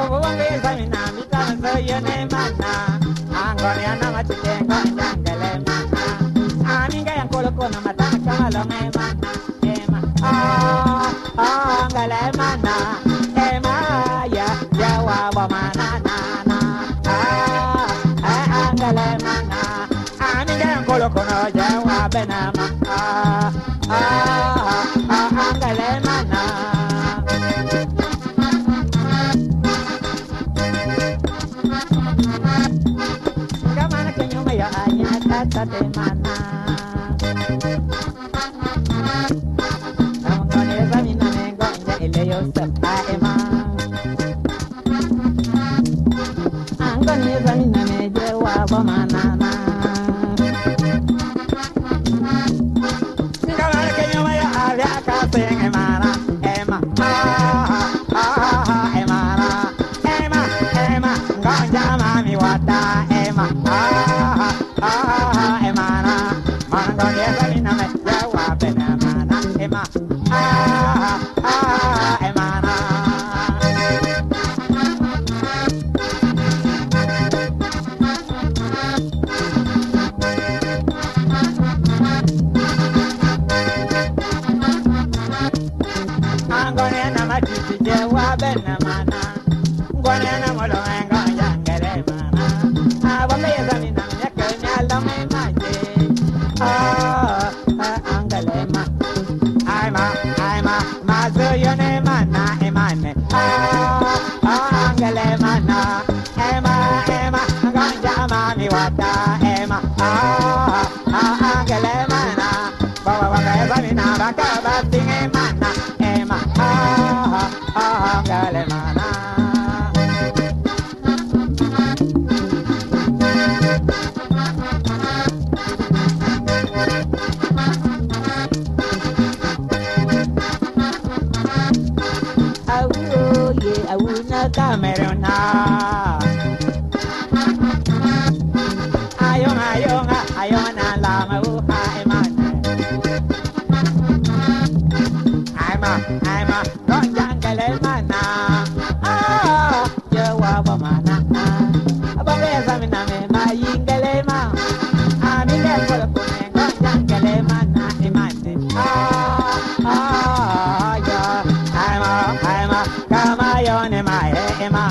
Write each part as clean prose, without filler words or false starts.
wange zamina mitana zoyone mana angone ana machitengo jangale mana aminga yankolo kona matana kamalo mana ema angale mana ema ya wa mana na angale mana aminga yankolo kona jawa benama angale mana tate mana amangone zamina mengo nja ile yosep aema angone zamina meje wa bomanana ngala kenyo maya avya ka senge mana ema ema nganja mami wata ema emana mangone zamina me jawa bena mana ema emana angone na matiti jawa bena mana ngone na molo nganja ngere mana abambe zamina angalema aima mazoyone mana emane angalema na ema ganja mami wata ema angalema na baba baba zamina baka batinge mana ema angalema na awuna kamerona ayona lama uha emane aima gonjangale mana jawa mana abale zamina me mayingale ma amile kolo kone gonjangale mana emane ya aima kamayone mae ema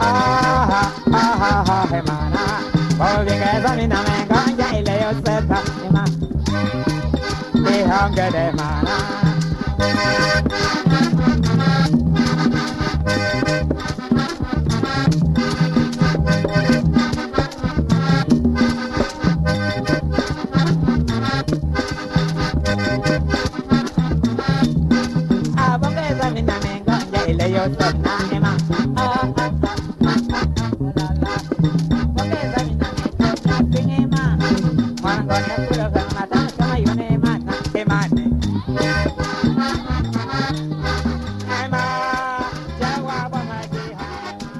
emana bovinga zamina me ganja ile yoseta ema de hangade mana abonga zamina me ganja ile yoseta ema okay zamina me ganja ema mangone pura